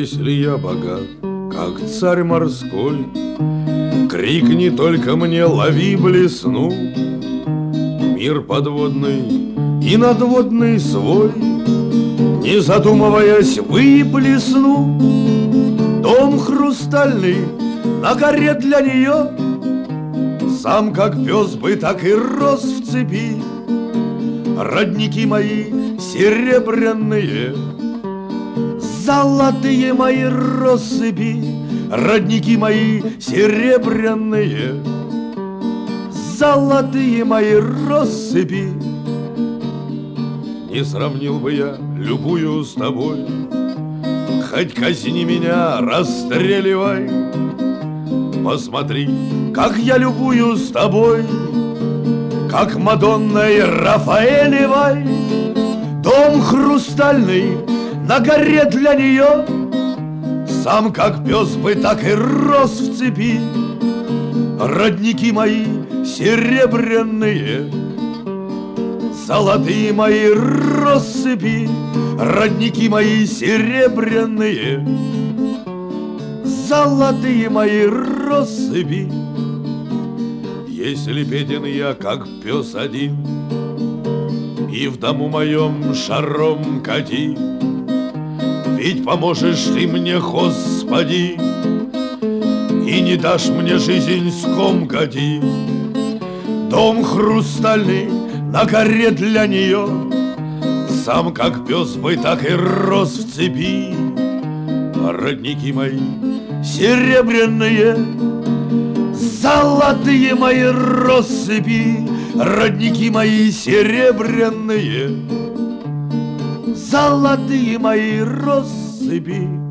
Если я богат, как царь морской, крикни только мне, лови блесну. Мир подводный и надводный свой, не задумываясь, выплесну. Дом хрустальный на горе для нее, сам как пес бы так и рос в цепи. Родники мои серебряные, золотые мои россыпи. Родники мои серебряные, золотые мои россыпи. Не сравнил бы я любую с тобой, хоть казни меня, расстреливай. Посмотри, как я любую с тобой, как Мадонной Рафаэлевой. Дом хрустальный на горе для нее, сам как пес бы так и рос в цепи. Родники мои серебряные, золотые мои россыпи. Родники мои серебряные, золотые мои россыпи. Если беден я, как пес один, и в дому моем шаром кати, ведь поможешь ты мне, Господи, и не дашь мне жизнь скомкати. Дом хрустальный на горе для нее, сам как пес бы так и рос в цепи. Родники мои серебряные, золотые мои россыпи. Родники мои серебряные, золотые мои россыпи.